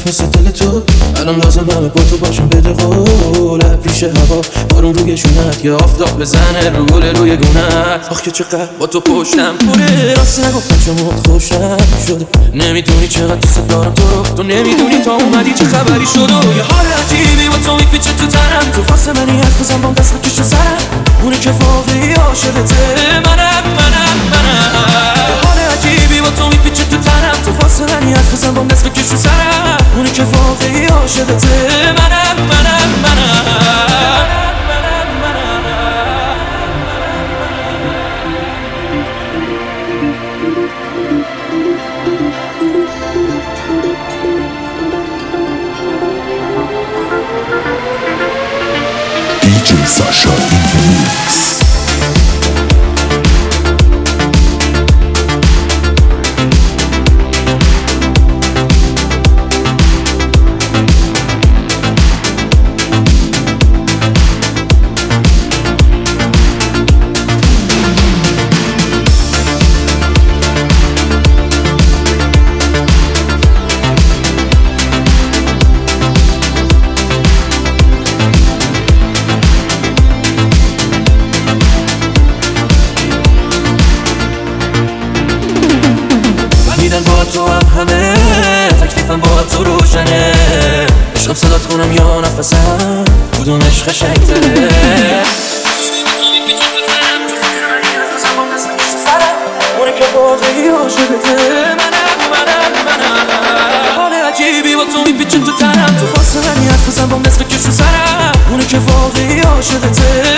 ضعیف مثل دل تو، الان لازم همه با تو باشم بده قوله. پیش هوا بارون روی شونت، یه آفتاب بزنه رو گل روی گونت. آخ که چقدر با تو پشتم پره، راستی نگفتم چون خوشم شده. نمیدونی چقدر دوست دارم تو رو، تو نمیدونی تا اومدی چه خبری شد. و یه حال عجیبی با تو میپیچه تو تنم، تو واسه منی حرف بزن بام دست بکش تو سرم. اونه که واقعی عاشقته منم. حال عجیبی با تو میپیچه تو تنم، تو واسه منی حرف بزن بام دست بکش تو سرم. اونه که واقعی عاشقته منم. DJ Sasha in the mix. با تو هم همه تکلیفم با تو روشنه. عشقم صدات کنم یا نفسم، کدومش قشنگ‌تره؟ اونه که واقعی عاشقته منم. حال عجیبی با تو میپیچه تو تنم، تو واسه منی حرف بزن بام دست بکش رو سرم. اونه که واقعی عاشقته